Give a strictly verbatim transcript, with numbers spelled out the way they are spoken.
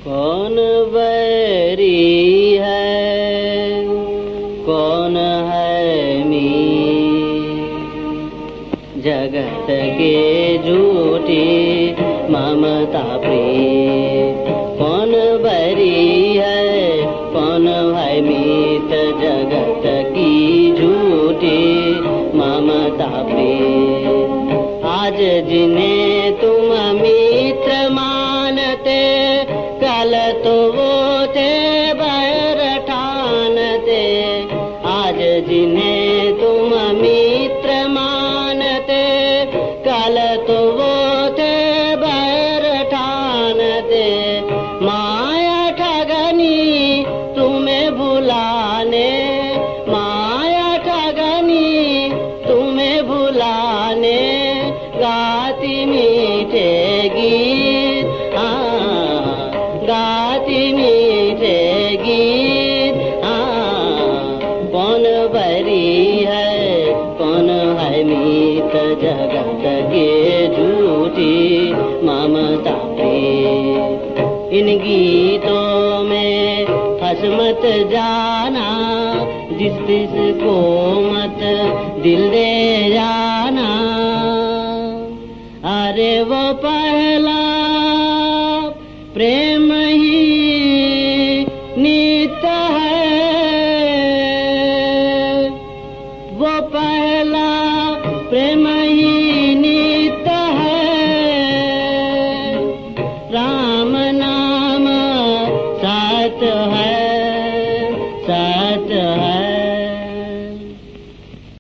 कौन बैरी है कौन है मीत, जगत के झूठी ममता प्रीत। कौन बैरी है कौन है मीत, जगत की झूठी ममता प्रीत। आज जिन्हें तुम मित्र मानते, कल तो वो थे बैर ठानते। आज जिन्हें तुम मित्र मानते, कल तो वो थे बैर ठानते। माया ठगनी तुम्हें भुलाने, माया ठगनी तुम्हें भुलाने, गाती मीठे गीत, हाँ गाती मीठे गीत, हाँ। कौन बैरी है कौन है मीत, जगत के झूठी ममता प्रीत। इन गीतों में फंस मत जाना, जिस जिस को मत दिल दे जाना। अरे वो पहला